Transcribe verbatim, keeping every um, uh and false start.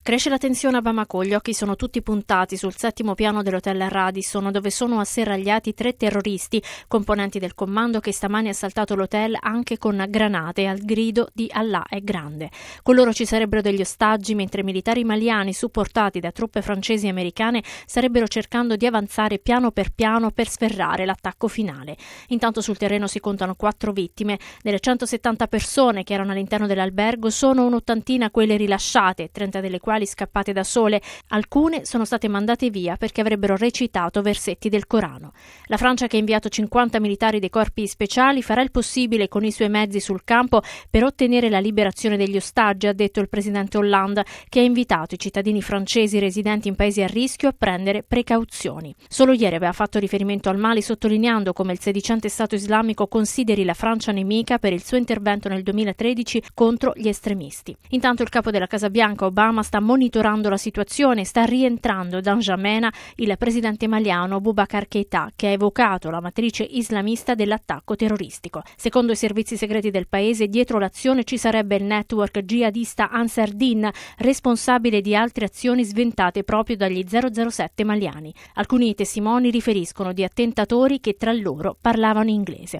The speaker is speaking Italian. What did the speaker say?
Cresce la tensione a Bamako, gli occhi sono tutti puntati sul settimo piano dell'hotel Radisson, dove sono asserragliati tre terroristi, componenti del comando che stamani ha assaltato l'hotel anche con granate al grido di Allah è grande. Con loro ci sarebbero degli ostaggi, mentre militari maliani supportati da truppe francesi e americane starebbero cercando di avanzare piano per piano per sferrare l'attacco finale. Intanto sul terreno si contano quattro vittime. Delle centosettanta persone che erano all'interno dell'albergo sono un'ottantina quelle rilasciate, trenta delle quali scappate da sole. Alcune sono state mandate via perché avrebbero recitato versetti del Corano. La Francia, che ha inviato cinquanta militari dei corpi speciali, farà il possibile con i suoi mezzi sul campo per ottenere la liberazione degli ostaggi, ha detto il presidente Hollande, che ha invitato i cittadini francesi residenti in paesi a rischio a prendere precauzioni. Solo ieri aveva fatto riferimento al Mali, sottolineando come il sedicente Stato islamico consideri la Francia nemica per il suo intervento nel duemilatredici contro gli estremisti. Intanto il capo della Casa Bianca, Obama, sta monitorando la situazione. Sta rientrando da N'Djamena il presidente maliano Boubacar Keïta, che ha evocato la matrice islamista dell'attacco terroristico. Secondo i servizi segreti del paese, dietro l'azione ci sarebbe il network jihadista Ansar Din, responsabile di altre azioni sventate proprio dagli zero zero sette maliani. Alcuni testimoni riferiscono di attentatori che tra loro parlavano inglese.